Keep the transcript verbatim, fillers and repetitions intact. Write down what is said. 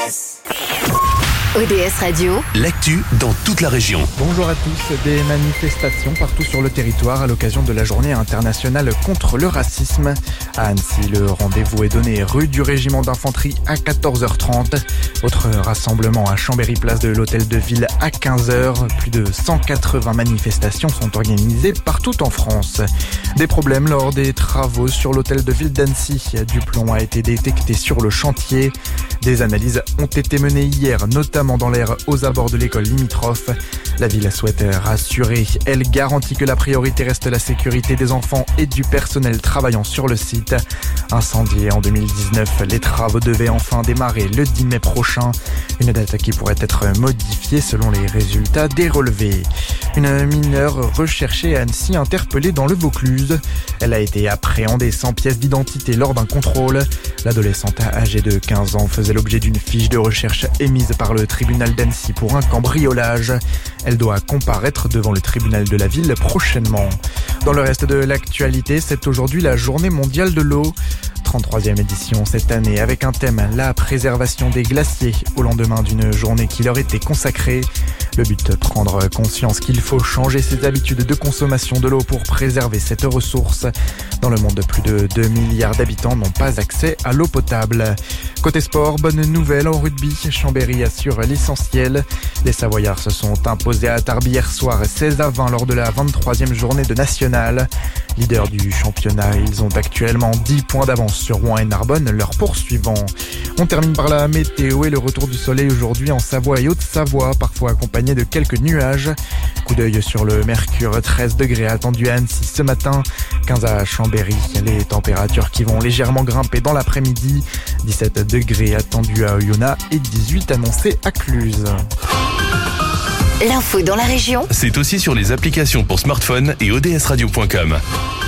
S. O D S Radio, l'actu dans toute la région. Bonjour à tous. Des manifestations partout sur le territoire à l'occasion de la journée internationale contre le racisme. À Annecy, le rendez-vous est donné rue du régiment d'infanterie à quatorze heures trente. Autre rassemblement à Chambéry, place de l'hôtel de ville à quinze heures. Plus de cent quatre-vingts manifestations sont organisées partout en France. Des problèmes lors des travaux sur l'hôtel de ville d'Annecy. Du plomb a été détecté sur le chantier. Des analyses ont été menées hier, notamment dans l'air aux abords de l'école limitrophe. La ville souhaite rassurer. Elle garantit que la priorité reste la sécurité des enfants et du personnel travaillant sur le site. Incendié en deux mille dix-neuf, les travaux devaient enfin démarrer le dix mai prochain. Une date qui pourrait être modifiée selon les résultats des relevés. Une mineure recherchée à Annecy interpellée dans le Vaucluse. Elle a été appréhendée sans pièce d'identité lors d'un contrôle. L'adolescente âgée de quinze ans faisait l'objet d'une fiche de recherche émise par le tribunal d'Annecy pour un cambriolage. Elle doit comparaître devant le tribunal de la ville prochainement. Dans le reste de l'actualité, c'est aujourd'hui la journée mondiale de l'eau. trente-troisième édition cette année avec un thème, la préservation des glaciers, au lendemain d'une journée qui leur était consacrée. Le but, prendre conscience qu'il faut changer ses habitudes de consommation de l'eau pour préserver cette ressource. Dans le monde, plus de deux milliards d'habitants n'ont pas accès à l'eau potable. Côté sport, bonne nouvelle en rugby, Chambéry assure l'essentiel. Les Savoyards se sont imposés à Tarbes hier soir seize à vingt lors de la vingt-troisième journée de nationale. Leader du championnat, ils ont actuellement dix points d'avance sur Rouen et Narbonne, leurs poursuivants. On termine par la météo et le retour du soleil aujourd'hui en Savoie et Haute-Savoie, parfois accompagné de quelques nuages. Coup d'œil sur le mercure, treize degrés attendus à Annecy ce matin, quinze à Chambéry. Les températures qui vont légèrement grimper dans l'après-midi, dix-sept degrés attendus à Oyonnax et dix-huit annoncés à Cluse. l'info dans la région, C'est aussi sur les applications pour smartphone et O D S radio point com.